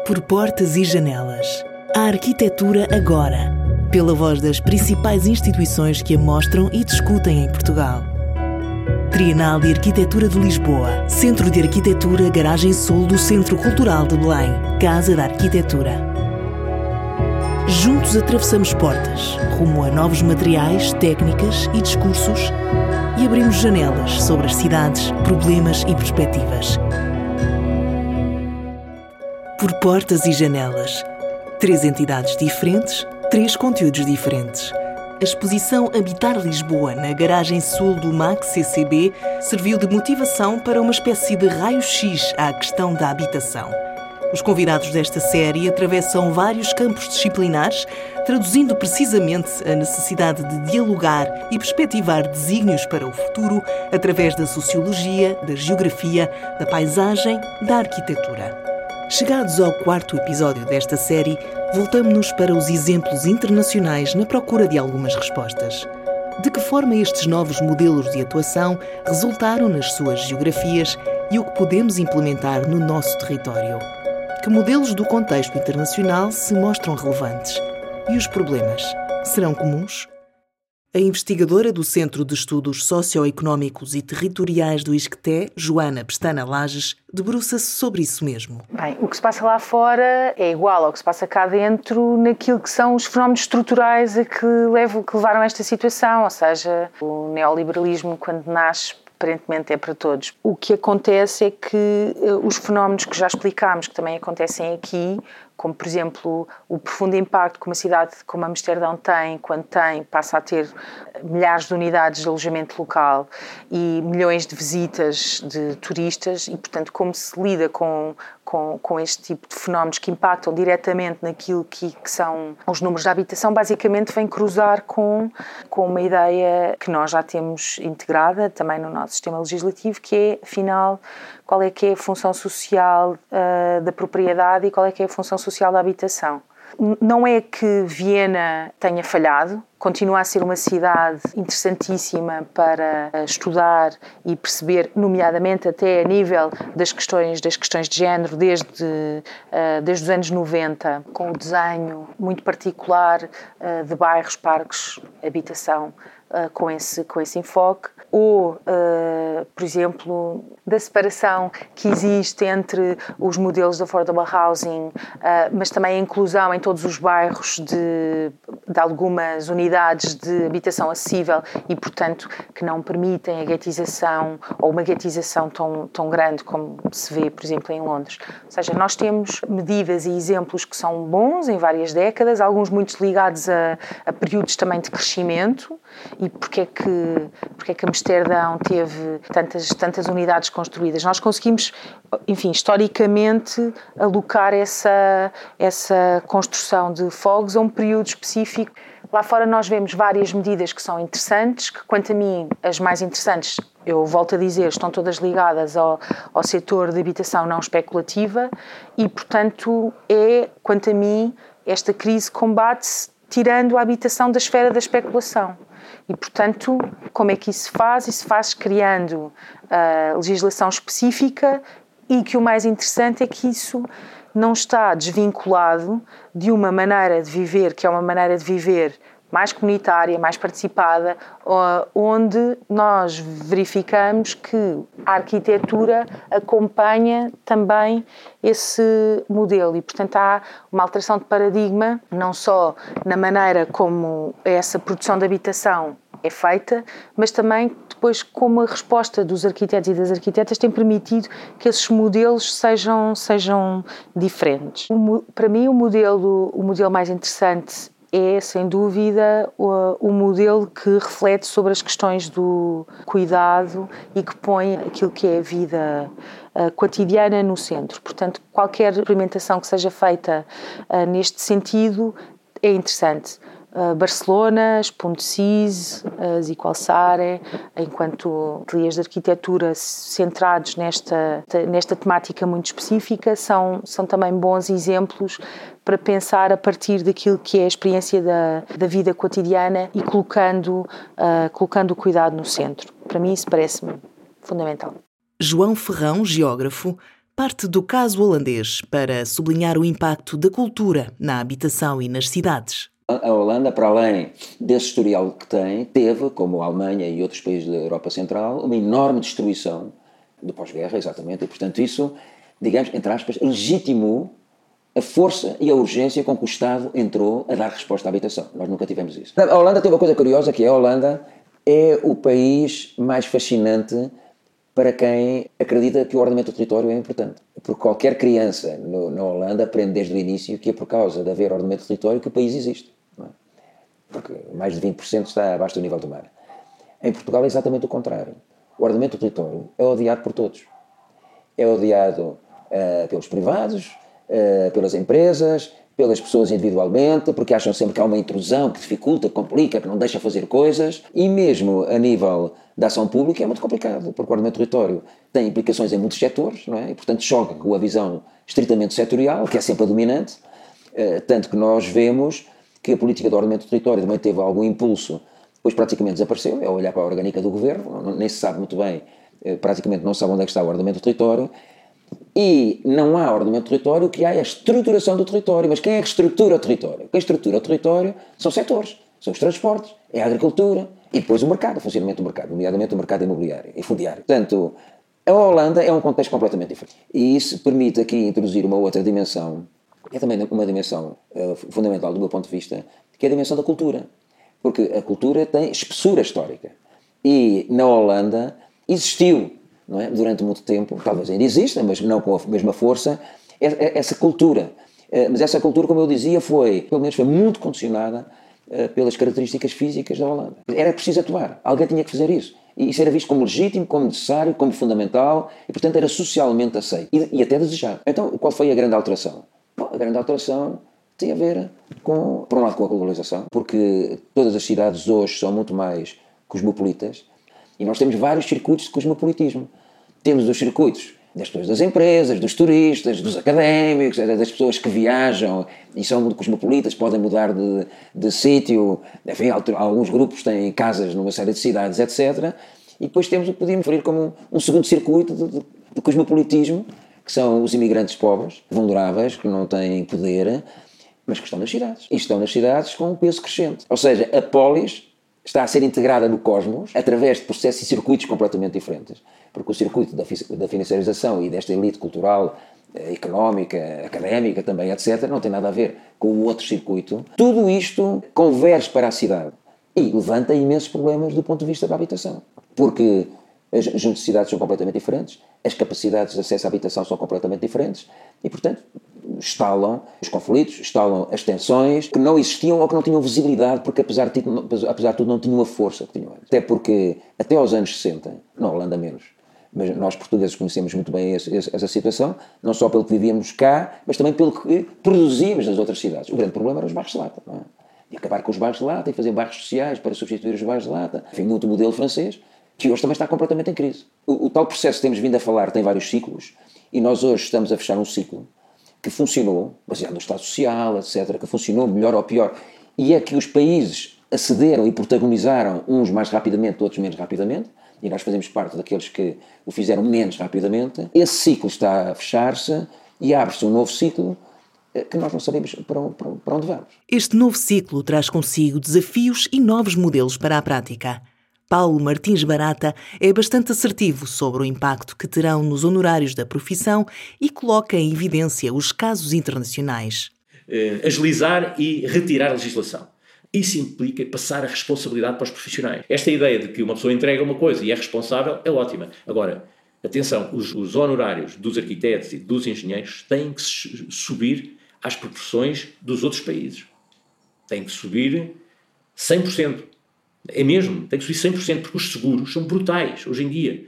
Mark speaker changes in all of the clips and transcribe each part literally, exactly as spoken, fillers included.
Speaker 1: Por portas e janelas. A arquitetura agora, pela voz das principais instituições que a mostram e discutem em Portugal. Trienal de Arquitetura de Lisboa, Centro de Arquitetura Garagem Sul do Centro Cultural de Belém, Casa da Arquitetura. Juntos atravessamos portas, rumo a novos materiais, técnicas e discursos e abrimos janelas sobre as cidades, problemas e perspectivas. Por portas e janelas. Três entidades diferentes, três conteúdos diferentes. A exposição Habitar Lisboa na Garagem Sul do M A C C C B serviu de motivação para uma espécie de raio-x à questão da habitação. Os convidados desta série atravessam vários campos disciplinares, traduzindo precisamente a necessidade de dialogar e perspectivar desígnios para o futuro através da sociologia, da geografia, da paisagem, da arquitetura. Chegados ao quarto episódio desta série, voltamo-nos para os exemplos internacionais na procura de algumas respostas. De que forma estes novos modelos de atuação resultaram nas suas geografias e o que podemos implementar no nosso território? Que modelos do contexto internacional se mostram relevantes? E os problemas serão comuns? A investigadora do Centro de Estudos Socioeconómicos e Territoriais do ISCTE, Joana Pestana Lages, debruça-se sobre isso mesmo.
Speaker 2: Bem, o que se passa lá fora é igual ao que se passa cá dentro naquilo que são os fenómenos estruturais a que, levam, que levaram a esta situação, ou seja, o neoliberalismo, quando nasce, aparentemente é para todos. O que acontece é que os fenómenos que já explicámos, que também acontecem aqui, como, por exemplo, o profundo impacto que uma cidade como Amsterdão tem, quando tem, passa a ter milhares de unidades de alojamento local e milhões de visitas de turistas e, portanto, como se lida com, com, com este tipo de fenómenos que impactam diretamente naquilo que, que são os números da habitação, basicamente vem cruzar com, com uma ideia que nós já temos integrada também no nosso sistema legislativo, que é, afinal, qual é que é a função social uh, da propriedade e qual é que é a função social da habitação. Não é que Viena tenha falhado, continua a ser uma cidade interessantíssima para estudar e perceber, nomeadamente até a nível das questões, das questões de género, desde, uh, desde os anos noventa, com o desenho muito particular uh, de bairros, parques, habitação, Uh, com, esse, com esse enfoque, ou, uh, por exemplo, da separação que existe entre os modelos de affordable housing, uh, mas também a inclusão em todos os bairros de, de algumas unidades de habitação acessível e, portanto, que não permitem a guetização ou uma guetização tão, tão grande como se vê, por exemplo, em Londres. Ou seja, nós temos medidas e exemplos que são bons em várias décadas, alguns muito ligados a, a períodos também de crescimento. E porque é que, porque é que Amsterdão teve tantas, tantas unidades construídas? Nós conseguimos, enfim, historicamente, alocar essa, essa construção de fogos a um período específico. Lá fora nós vemos várias medidas que são interessantes, que quanto a mim, as mais interessantes, eu volto a dizer, estão todas ligadas ao, ao setor de habitação não especulativa e, portanto, é, quanto a mim, esta crise combate-se tirando a habitação da esfera da especulação. E, portanto, como é que isso se faz? Isso se faz criando uh, legislação específica e que o mais interessante é que isso não está desvinculado de uma maneira de viver, que é uma maneira de viver mais comunitária, mais participada, uh, onde nós verificamos que a arquitetura acompanha também esse modelo e, portanto, há uma alteração de paradigma, não só na maneira como essa produção de habitação é feita, mas também depois como a resposta dos arquitetos e das arquitetas tem permitido que esses modelos sejam, sejam diferentes. O, para mim, o modelo, o modelo mais interessante é, sem dúvida, o, o modelo que reflete sobre as questões do cuidado e que põe aquilo que é a vida uh, cotidiana no centro. Portanto, qualquer implementação que seja feita uh, neste sentido é interessante. Uh, Barcelona, Pontecis, uh, Ziqualsare, enquanto ateliês de arquitetura centrados nesta, nesta temática muito específica, são, são também bons exemplos para pensar a partir daquilo que é a experiência da, da vida cotidiana e colocando, uh, colocando o cuidado no centro. Para mim isso parece-me fundamental.
Speaker 1: João Ferrão, geógrafo, parte do caso holandês para sublinhar o impacto da cultura na habitação e nas cidades.
Speaker 3: A Holanda, para além desse historial que tem, teve, como a Alemanha e outros países da Europa Central, uma enorme destruição do pós-guerra, exatamente, e portanto isso, digamos, entre aspas, legitimou a força e a urgência com que o Estado entrou a dar resposta à habitação. Nós nunca tivemos isso. A Holanda tem uma coisa curiosa, que é a Holanda é o país mais fascinante para quem acredita que o ordenamento do território é importante. Porque qualquer criança no, na Holanda aprende desde o início que é por causa de haver ordenamento do território que o país existe. Não é? Porque mais de vinte por cento está abaixo do nível do mar. Em Portugal é exatamente o contrário. O ordenamento do território é odiado por todos. É odiado uh, pelos privados, uh, pelas empresas, pelas pessoas individualmente, porque acham sempre que há uma intrusão que dificulta, que complica, que não deixa fazer coisas. E mesmo a nível da ação pública é muito complicado, porque o ordenamento do território tem implicações em muitos setores, não é? E, portanto, choca com a visão estritamente setorial, que é sempre a dominante, uh, tanto que nós vemos que a política do ordenamento do território também teve algum impulso, depois praticamente desapareceu, é olhar para a orgânica do governo, nem se sabe muito bem, uh, praticamente não se sabe onde é que está o ordenamento do território, e não há ordenamento do território, o que há é a estruturação do território. Mas quem é que estrutura o território? Quem estrutura o território são setores, são os transportes, é a agricultura e depois o mercado, o funcionamento do mercado, nomeadamente o mercado imobiliário e fundiário. Portanto, a Holanda é um contexto completamente diferente. E isso permite aqui introduzir uma outra dimensão, que é também uma dimensão uh, fundamental do meu ponto de vista, que é a dimensão da cultura. Porque a cultura tem espessura histórica. E na Holanda existiu, não é? Durante muito tempo, talvez ainda exista, mas não com a mesma força, essa cultura. Mas essa cultura, como eu dizia, foi, pelo menos foi muito condicionada pelas características físicas da Holanda. Era preciso atuar, alguém tinha que fazer isso. E isso era visto como legítimo, como necessário, como fundamental, e portanto era socialmente aceito, e, e até desejado. Então, qual foi a grande alteração? Bom, a grande alteração tem a ver com, por um lado, com a globalização, porque todas as cidades hoje são muito mais cosmopolitas, e nós temos vários circuitos de cosmopolitismo. Temos os circuitos das pessoas das empresas, dos turistas, dos académicos, das pessoas que viajam e são muito cosmopolitas, podem mudar de, de sítio, enfim, alguns grupos têm casas numa série de cidades, etcétera. E depois temos o que podíamos referir como um, um segundo circuito de, de, de cosmopolitismo, que são os imigrantes pobres, vulneráveis, que não têm poder, mas que estão nas cidades. E estão nas cidades com um peso crescente. Ou seja, a polis está a ser integrada no cosmos através de processos e circuitos completamente diferentes. Porque o circuito da, da financiarização e desta elite cultural, económica, académica também, etcétera, não tem nada a ver com o outro circuito. Tudo isto converge para a cidade e levanta imensos problemas do ponto de vista da habitação. Porque as necessidades são completamente diferentes, as capacidades de acesso à habitação são completamente diferentes e, portanto, estalam os conflitos, estalam as tensões que não existiam ou que não tinham visibilidade porque, apesar de, apesar de tudo, não tinham a força que tinham antes. Até porque, até aos anos sessenta, na Holanda menos, mas nós portugueses conhecemos muito bem esse, esse, essa situação, não só pelo que vivíamos cá, mas também pelo que produzíamos nas outras cidades. O grande problema eram os bairros de lata, não é? E acabar com os bairros de lata e fazer bairros sociais para substituir os bairros de lata. Enfim, muito modelo francês, que hoje também está completamente em crise. O, o tal processo que temos vindo a falar tem vários ciclos e nós hoje estamos a fechar um ciclo que funcionou, baseado no Estado Social, etcétera, que funcionou melhor ou pior, e é que os países acederam e protagonizaram uns mais rapidamente, outros menos rapidamente, e nós fazemos parte daqueles que o fizeram menos rapidamente. Esse ciclo está a fechar-se e abre-se um novo ciclo que nós não sabemos para onde vamos.
Speaker 1: Este novo ciclo traz consigo desafios e novos modelos para a prática. Paulo Martins Barata é bastante assertivo sobre o impacto que terão nos honorários da profissão e coloca em evidência os casos internacionais.
Speaker 4: Uh, agilizar e retirar a legislação. Isso implica passar a responsabilidade para os profissionais. Esta ideia de que uma pessoa entrega uma coisa e é responsável é ótima. Agora, atenção, os, os honorários dos arquitetos e dos engenheiros têm que subir às proporções dos outros países. Têm que subir cem por cento. É mesmo, tem que subir cem por cento, porque os seguros são brutais hoje em dia.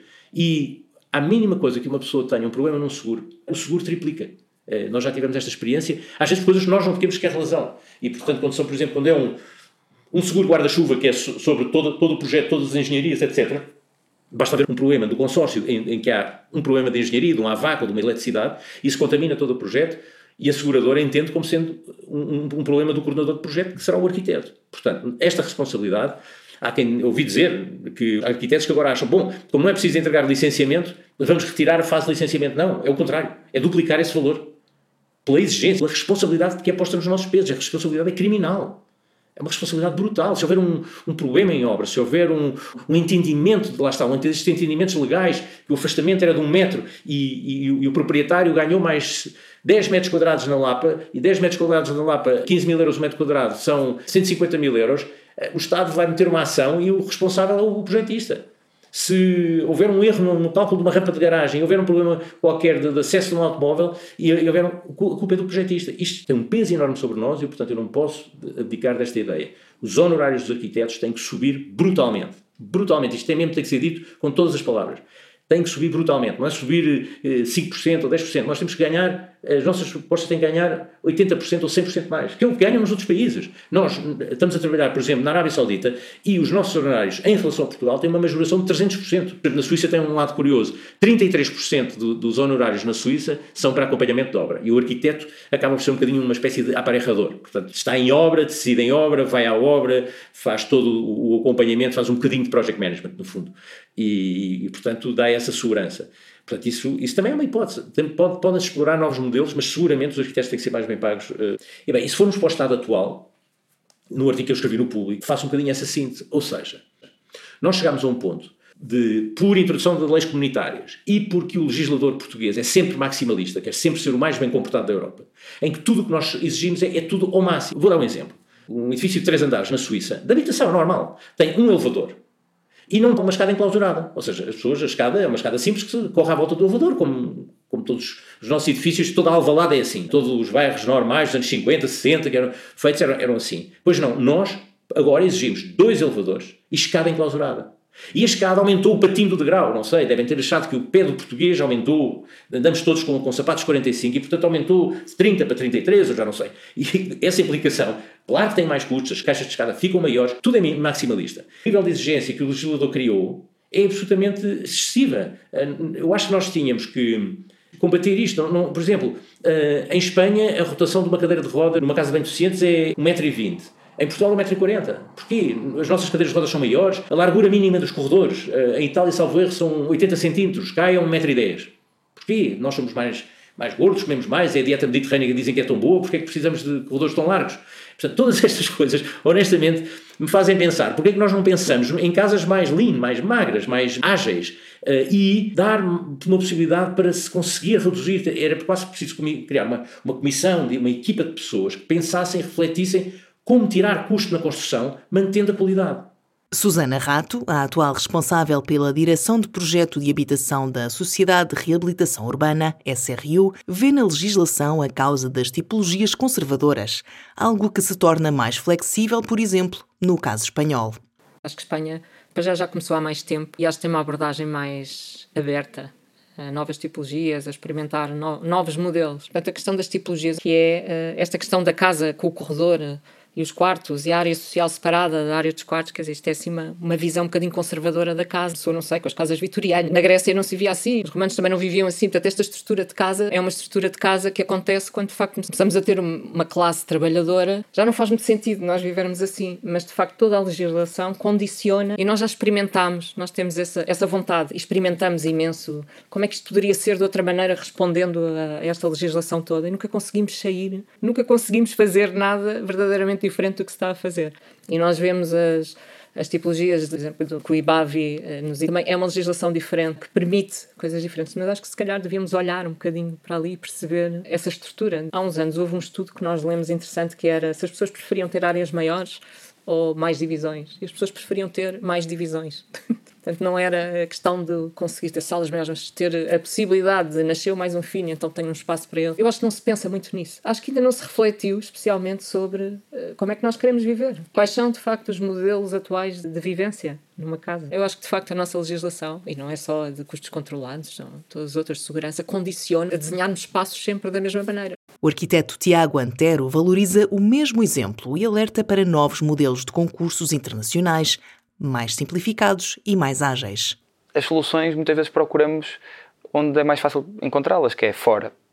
Speaker 4: E a mínima coisa que uma pessoa tenha um problema num seguro, o seguro triplica. Eh, nós já tivemos esta experiência, às vezes coisas que nós não temos sequer razão. E, portanto, quando são, por exemplo, quando é um, um seguro guarda-chuva que é sobre todo, todo o projeto, todas as engenharias, etcétera, basta haver um problema do consórcio em, em que há um problema de engenharia, de um AVAC ou de uma eletricidade, e isso contamina todo o projeto, e a seguradora entende como sendo um, um, um problema do coordenador de projeto, que será o arquiteto. Portanto, esta responsabilidade há quem ouvi dizer que arquitetos que agora acham, bom, como não é preciso entregar licenciamento, vamos retirar a fase de licenciamento. Não, é o contrário, é duplicar esse valor. Pela exigência, pela responsabilidade que é posta nos nossos pesos. A responsabilidade é criminal. É uma responsabilidade brutal. Se houver um, um problema em obra, se houver um, um entendimento, lá está, um entendimentos legais, que o afastamento era de um metro e, e, e o proprietário ganhou mais dez metros quadrados na Lapa, e dez metros quadrados na Lapa, quinze mil euros o metro quadrado, são cento e cinquenta mil euros, o Estado vai meter uma ação e o responsável é o projetista. Se houver um erro no, no cálculo de uma rampa de garagem, houver um problema qualquer de, de acesso de um automóvel, e, e houver um, a culpa é do projetista. Isto tem um peso enorme sobre nós e, portanto, eu não posso abdicar desta ideia. Os honorários dos arquitetos têm que subir brutalmente. Brutalmente. Isto tem mesmo tem que ser dito com todas as palavras. Tem que subir brutalmente. Não é subir eh, cinco por cento ou dez por cento. Nós temos que ganhar, as nossas propostas têm que ganhar oitenta por cento ou cem por cento mais, que é o que ganham nos outros países. Nós estamos a trabalhar, por exemplo, na Arábia Saudita, e os nossos honorários em relação a Portugal têm uma majoração de trezentos por cento. Na Suíça tem um lado curioso. trinta e três por cento do, dos honorários na Suíça são para acompanhamento de obra. E o arquiteto acaba por ser um bocadinho uma espécie de aparelhador. Portanto, está em obra, decide em obra, vai à obra, faz todo o acompanhamento, faz um bocadinho de project management, no fundo. E, e portanto, dá essa segurança. Portanto, isso, isso também é uma hipótese. Pode, podem explorar novos modelos, mas seguramente os arquitetos têm que ser mais bem pagos. E bem, e se formos para o estado atual, no artigo que eu escrevi no Público, faço um bocadinho essa síntese. Ou seja, nós chegamos a um ponto de, por introdução de leis comunitárias e porque o legislador português é sempre maximalista, quer sempre ser o mais bem comportado da Europa, em que tudo o que nós exigimos é, é tudo ao máximo. Vou dar um exemplo. Um edifício de três andares na Suíça, de habitação normal, tem um elevador. E não uma escada enclausurada. Ou seja, as pessoas, a escada é uma escada simples que corre à volta do elevador, como, como todos os nossos edifícios, toda a Alvalade é assim. Todos os bairros normais dos anos cinquenta, sessenta, que eram feitos, eram, eram assim. Pois não, nós agora exigimos dois elevadores e escada enclausurada. E a escada aumentou o patinho do degrau, não sei, devem ter achado que o pé do português aumentou, andamos todos com, com sapatos quarenta e cinco e portanto aumentou de trinta para trinta e três, eu já não sei. E essa implicação, claro que tem mais custos, as caixas de escada ficam maiores, tudo é maximalista. O nível de exigência que o legislador criou é absolutamente excessiva. Eu acho que nós tínhamos que combater isto. Não, não, por exemplo, em Espanha a rotação de uma cadeira de roda numa casa bem deficiente é um metro e vinte. Em Portugal, um metro e quarenta. Porquê? As nossas cadeiras de rodas são maiores, a largura mínima dos corredores, em Itália, salvo erro, são oitenta centímetros, cá é um metro e dez. Porquê? Nós somos mais, mais gordos, comemos mais, é a dieta mediterrânea que dizem que é tão boa, porque é que precisamos de corredores tão largos? Portanto, todas estas coisas, honestamente, me fazem pensar, porque é que nós não pensamos em casas mais lean, mais magras, mais ágeis, uh, e dar uma possibilidade para se conseguir reduzir, era quase preciso criar uma, uma comissão, uma equipa de pessoas que pensassem, refletissem como tirar custo na construção, mantendo a qualidade.
Speaker 1: Susana Rato, a atual responsável pela Direção de Projeto de Habitação da Sociedade de Reabilitação Urbana, S R U, vê na legislação a causa das tipologias conservadoras, algo que se torna mais flexível, por exemplo, no caso espanhol.
Speaker 5: Acho que Espanha já, já começou há mais tempo e acho que tem uma abordagem mais aberta a novas tipologias, a experimentar no, novos modelos. Portanto, a questão das tipologias, que é uh, esta questão da casa com o corredor e os quartos e a área social separada da área dos quartos, quer dizer, isto é assim uma, uma visão um bocadinho conservadora da casa. Sou, não sei, com as casas vitorianas. Na Grécia não se via assim, os romanos também não viviam assim. Portanto, esta estrutura de casa é uma estrutura de casa que acontece quando, de facto, começamos a ter uma classe trabalhadora. Já não faz muito sentido nós vivermos assim, mas, de facto, toda a legislação condiciona e nós já experimentámos, nós temos essa, essa vontade, experimentamos imenso como é que isto poderia ser de outra maneira respondendo a esta legislação toda e nunca conseguimos sair, nunca conseguimos fazer nada verdadeiramente diferente do que se está a fazer. E nós vemos as, as tipologias, por exemplo, do que o IBAVI eh, nos diz, também é uma legislação diferente, que permite coisas diferentes, mas acho que se calhar devíamos olhar um bocadinho para ali e perceber essa estrutura. Há uns anos houve um estudo que nós lemos interessante, que era se as pessoas preferiam ter áreas maiores ou mais divisões. E as pessoas preferiam ter mais divisões. Portanto, não era a questão de conseguir ter salas maiores, mas ter a possibilidade de nascer mais um filho, então tenho um espaço para ele. Eu acho que não se pensa muito nisso. Acho que ainda não se refletiu especialmente sobre uh, como é que nós queremos viver. Quais são, de facto, os modelos atuais de vivência numa casa. Eu acho que, de facto, a nossa legislação, e não é só a de custos controlados, são todas as outras de segurança, condiciona a desenharmos espaços sempre da mesma maneira.
Speaker 1: O arquiteto Tiago Antero valoriza o mesmo exemplo e alerta para novos modelos de concursos internacionais, mais simplificados e mais ágeis.
Speaker 6: As soluções muitas vezes procuramos onde é mais fácil encontrá-las, que é fora.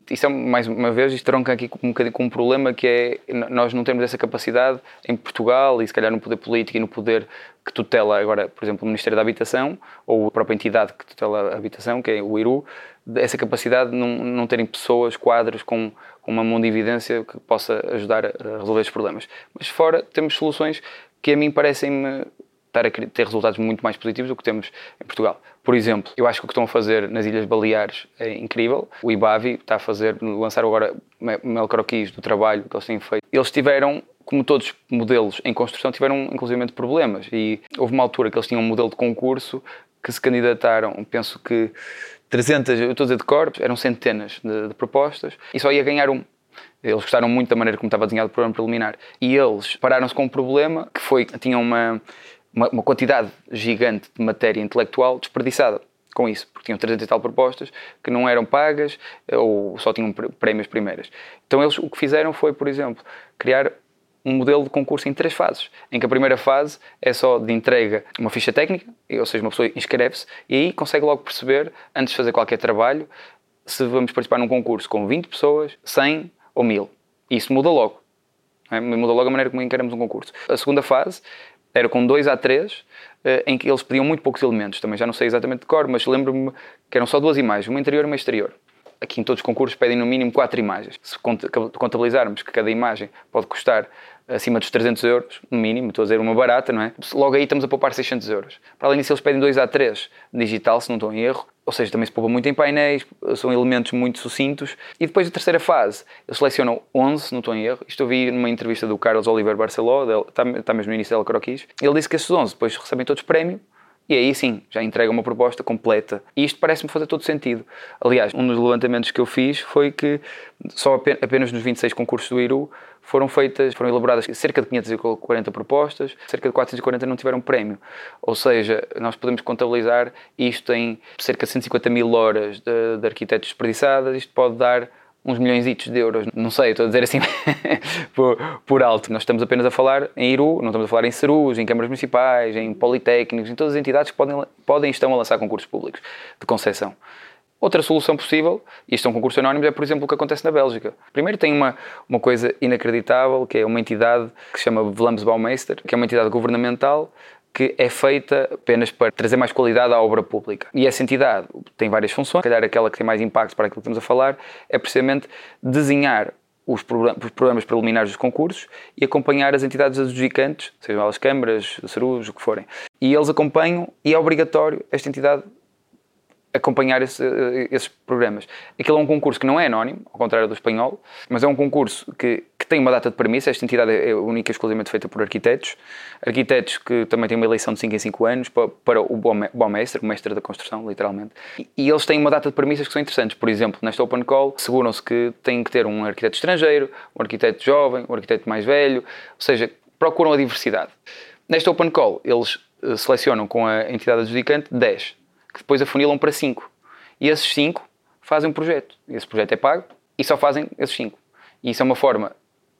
Speaker 6: isso é, mais uma vez, isto tronca aqui um bocadinho com um problema que é nós não temos essa capacidade em Portugal e se calhar no poder político e no poder que tutela agora, por exemplo, o Ministério da Habitação ou a própria entidade que tutela a habitação, que é o I R U, essa capacidade de não, não terem pessoas, quadros com, com uma mão de evidência que possa ajudar a resolver estes problemas. Mas fora temos soluções que a mim parecem-me estar a ter resultados muito mais positivos do que temos em Portugal. Por exemplo, eu acho que o que estão a fazer nas Ilhas Baleares é incrível. O IBAVI está a fazer, lançar agora mel croquis do trabalho que eles têm feito. Eles tiveram, como todos os modelos em construção, tiveram inclusivamente problemas. E houve uma altura que eles tinham um modelo de concurso que se candidataram, penso que trezentas, eu estou a dizer de cor, eram centenas de, de propostas e só ia ganhar um. Eles gostaram muito da maneira como estava desenhado o programa preliminar. E eles pararam-se com um problema que foi, tinham uma... Uma, uma quantidade gigante de matéria intelectual desperdiçada com isso, porque tinham trezentas e tal propostas que não eram pagas ou só tinham prémios primeiras. Então eles o que fizeram foi, por exemplo, criar um modelo de concurso em três fases, em que a primeira fase é só de entrega uma ficha técnica, ou seja, uma pessoa inscreve-se e aí consegue logo perceber, antes de fazer qualquer trabalho, se vamos participar num concurso com vinte pessoas, cem ou mil. E isso muda logo. Não é? Muda logo a maneira como encaramos um concurso. A segunda fase era com dois a três, em que eles pediam muito poucos elementos. Também já não sei exatamente de cor, mas lembro-me que eram só duas imagens, uma interior e uma exterior. Aqui em todos os concursos pedem no mínimo quatro imagens. Se contabilizarmos que cada imagem pode custar acima dos trezentos euros, no mínimo, estou a dizer uma barata, não é? Logo aí estamos a poupar seiscentos euros. Para além disso, eles pedem dois a três digital, se não estou em erro. Ou seja, também se poupa muito em painéis, são elementos muito sucintos. E depois da terceira fase, eles selecionam onze, se não estou em erro. Isto eu vi numa entrevista do Carlos Oliver Barceló, está, está mesmo no início dela Croquis. Ele disse que esses onze depois recebem todos prémio. E aí sim, já entrega uma proposta completa. E isto parece-me fazer todo sentido. Aliás, um dos levantamentos que eu fiz foi que só apenas nos vinte e seis concursos do I R U foram feitas, foram elaboradas cerca de quinhentas e quarenta propostas, cerca de quatrocentas e quarenta não tiveram prémio. Ou seja, nós podemos contabilizar isto em cerca de cento e cinquenta mil horas de, de arquitetos desperdiçadas. Isto pode dar uns milhões de euros, não sei, estou a dizer assim por, por alto. Nós estamos apenas a falar em I R U, não estamos a falar em C E R Us, em câmaras municipais, em politécnicos, em todas as entidades que podem, podem e estão a lançar concursos públicos de concessão. Outra solução possível, e isto é um concurso anónimo, é por exemplo o que acontece na Bélgica. Primeiro tem uma, uma coisa inacreditável, que é uma entidade que se chama Vlaamsbouwmeester, que é uma entidade governamental que é feita apenas para trazer mais qualidade à obra pública. E essa entidade tem várias funções, se calhar aquela que tem mais impacto para aquilo que estamos a falar, é precisamente desenhar os programas preliminares dos concursos e acompanhar as entidades adjudicantes, sejam elas câmaras, C E R Us, o que forem. E eles acompanham e é obrigatório esta entidade acompanhar esse, esses programas. Aquilo é um concurso que não é anónimo, ao contrário do espanhol, mas é um concurso que, que tem uma data de premissa. Esta entidade é única e exclusivamente feita por arquitetos. Arquitetos que também têm uma eleição de cinco em cinco anos para, para o Baumeister, o mestre da construção, literalmente. E, e eles têm uma data de premissas que são interessantes. Por exemplo, nesta Open Call, asseguram-se que têm que ter um arquiteto estrangeiro, um arquiteto jovem, um arquiteto mais velho, ou seja, procuram a diversidade. Nesta Open Call, eles selecionam com a entidade adjudicante dez, que depois afunilam para cinco. E esses cinco fazem um projeto. Esse projeto é pago e só fazem esses cinco. E isso é uma forma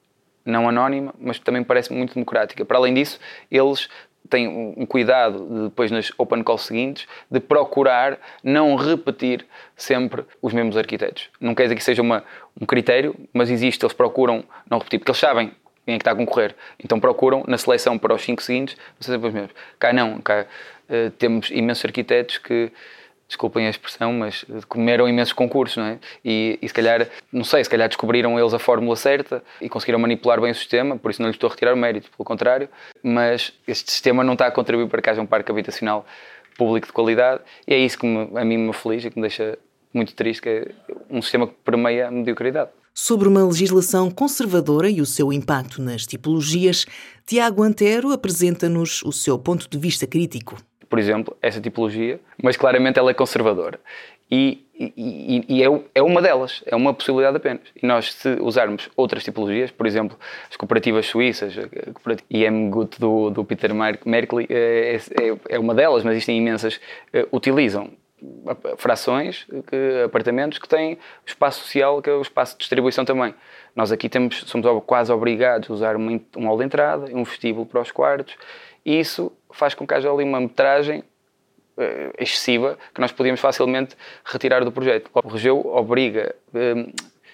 Speaker 6: não anónima, mas também parece muito democrática. Para além disso, eles têm um cuidado, de, depois nas open calls seguintes, de procurar não repetir sempre os mesmos arquitetos. Não quer dizer que seja uma, um critério, mas existe, eles procuram não repetir, porque eles sabem quem é que está a concorrer. Então procuram, na seleção para os cinco seguintes, não sei sempre os mesmos. Cá não, cá uh, temos imensos arquitetos que, desculpem a expressão, mas comeram imensos concursos, não é? E, e se calhar, não sei, se calhar descobriram eles a fórmula certa e conseguiram manipular bem o sistema, por isso não lhes estou a retirar o mérito, pelo contrário, mas este sistema não está a contribuir para que haja um parque habitacional público de qualidade e é isso que me, a mim me aflige e que me deixa muito triste, que é um sistema que permeia a mediocridade.
Speaker 1: Sobre uma legislação conservadora e o seu impacto nas tipologias, Tiago Antero apresenta-nos o seu ponto de vista crítico.
Speaker 6: Por exemplo, essa tipologia, mas claramente ela é conservadora. E, e, e é, é uma delas, é uma possibilidade apenas. E nós, se usarmos outras tipologias, por exemplo, as cooperativas suíças, a cooperativa I M Gut do, do Peter Merkley, é, é, é uma delas, mas existem imensas, utilizam frações, que, apartamentos que têm espaço social, que é o espaço de distribuição também. Nós aqui temos, somos quase obrigados a usar um, um hall de entrada, um vestíbulo para os quartos, e isso faz com que haja ali uma metragem uh, excessiva que nós podíamos facilmente retirar do projeto. O Regeu obriga, uh,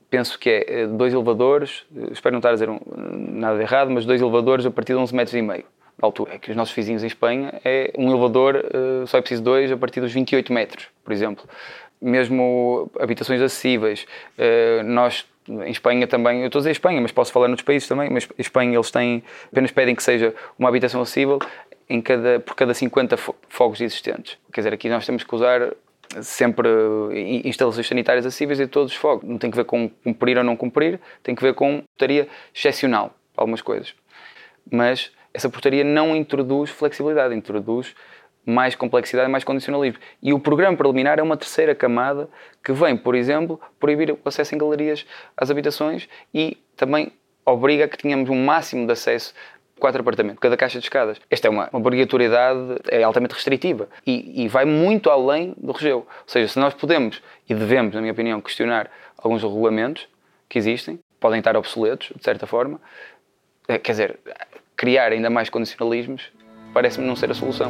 Speaker 6: penso que é dois elevadores, espero não estar a dizer um, nada de errado, mas dois elevadores a partir de onze metros e meio de altura. É que os nossos vizinhos em Espanha, é um elevador, uh, só é preciso dois a partir dos vinte e oito metros, por exemplo. Mesmo habitações acessíveis, uh, nós em Espanha também, eu estou a dizer Espanha, mas posso falar noutros países também, mas em Espanha eles têm, apenas pedem que seja uma habitação acessível em cada, por cada cinquenta fogos existentes. Quer dizer, aqui nós temos que usar sempre instalações sanitárias acessíveis em todos os fogos. Não tem que ver com cumprir ou não cumprir, tem que ver com portaria excepcional para algumas coisas. Mas essa portaria não introduz flexibilidade, introduz mais complexidade, mais condicionalismo. E o programa preliminar é uma terceira camada que vem, por exemplo, proibir o acesso em galerias às habitações e também obriga a que tenhamos um máximo de acesso a quatro apartamentos, cada caixa de escadas. Esta é uma, uma obrigatoriedade, é altamente restritiva e, e vai muito além do regeu. Ou seja, se nós podemos e devemos, na minha opinião, questionar alguns regulamentos que existem, podem estar obsoletos, de certa forma, quer dizer, criar ainda mais condicionalismos parece-me não ser a solução.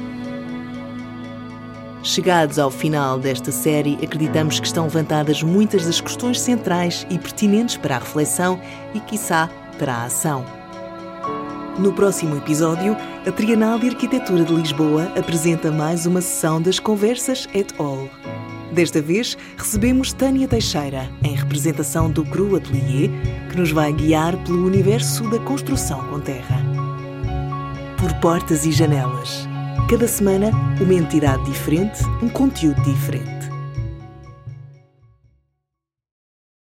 Speaker 1: Chegados ao final desta série, acreditamos que estão levantadas muitas das questões centrais e pertinentes para a reflexão e, quiçá, para a ação. No próximo episódio, a Trienal de Arquitetura de Lisboa apresenta mais uma sessão das Conversas et al. Desta vez, recebemos Tânia Teixeira, em representação do Cru Atelier, que nos vai guiar pelo universo da construção com terra. Por portas e janelas. Cada semana, uma entidade diferente, um conteúdo diferente.